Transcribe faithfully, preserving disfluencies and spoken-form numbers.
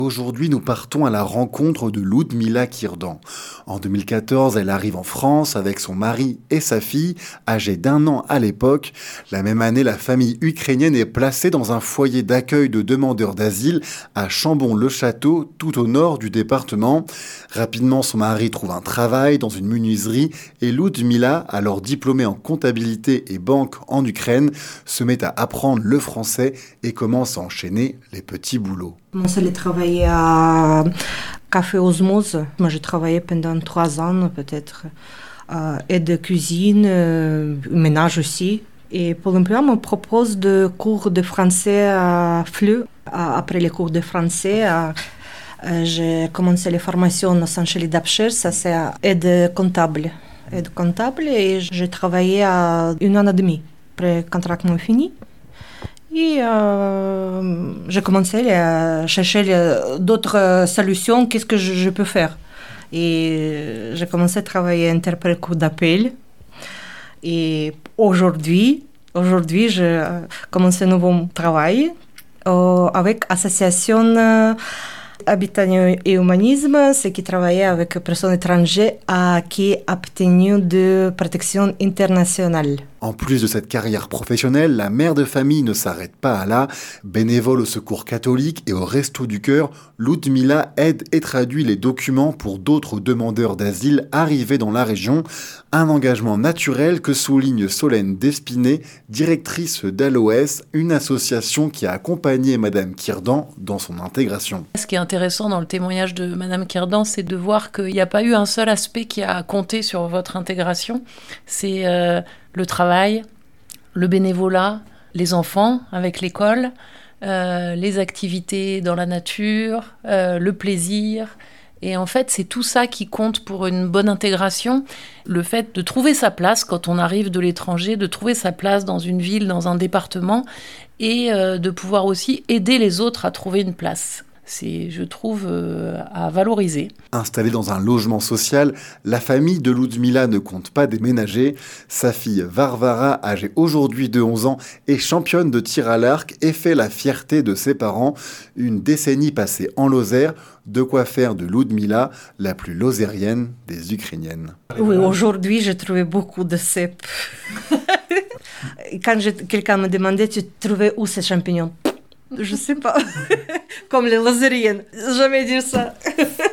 Aujourd'hui, nous partons à la rencontre de Ludmila Kirdan. En deux mille quatorze, elle arrive en France avec son mari et sa fille, âgée d'un an à l'époque. La même année, la famille ukrainienne est placée dans un foyer d'accueil de demandeurs d'asile à Chambon-le-Château, tout au nord du département. Rapidement, son mari trouve un travail dans une menuiserie et Ludmila, alors diplômée en comptabilité et banque en Ukraine, se met à apprendre le français et commence à enchaîner les petits boulots. J'ai commencé à travailler à Café Osmose. Moi, j'ai travaillé pendant trois ans, peut-être, euh, aide de cuisine, euh, ménage aussi. Et pour l'emploi, on me propose des cours de français à Fleu. Après les cours de français, euh, j'ai commencé les formations à Saint-Chély-d'Apcher, ça c'est aide comptable. Aide comptable et j'ai travaillé à une an et demi. Après, le contrat m'a fini. Et euh, j'ai commencé à chercher d'autres solutions, qu'est-ce que je, je peux faire. Et j'ai commencé à travailler interprète cours d'appel. Et aujourd'hui, aujourd'hui, j'ai commencé un nouveau travail euh, avec l'association euh, Habitat et Humanisme, c'est qui travaillait avec des personnes étrangères à qui ont obtenu de protection internationale. En plus de cette carrière professionnelle, la mère de famille ne s'arrête pas à là. Bénévole au Secours catholique et au Resto du Cœur, Ludmila aide et traduit les documents pour d'autres demandeurs d'asile arrivés dans la région. Un engagement naturel que souligne Solène Despinet, directrice d'A L O S, une association qui a accompagné Madame Kirdan dans son intégration. Ce qui est intéressant dans le témoignage de Madame Kirdan, c'est de voir qu'il n'y a pas eu un seul aspect qui a compté sur votre intégration. C'est euh, le travail, le bénévolat, les enfants avec l'école, euh, les activités dans la nature, euh, le plaisir. Et en fait, c'est tout ça qui compte pour une bonne intégration. Le fait de trouver sa place quand on arrive de l'étranger, de trouver sa place dans une ville, dans un département, et euh, de pouvoir aussi aider les autres à trouver une place. C'est, je trouve, euh, à valoriser. Installée dans un logement social, la famille de Ludmila ne compte pas déménager. Sa fille Varvara, âgée aujourd'hui de onze ans, est championne de tir à l'arc et fait la fierté de ses parents. Une décennie passée en Lozère, de quoi faire de Ludmila la plus lozérienne des Ukrainiennes. Oui, aujourd'hui, j'ai trouvé beaucoup de cèpes. Quand je, quelqu'un me demandait, tu trouvais où ces champignons? Je sais pas. Comme les lozériennes. Jamais dire ça.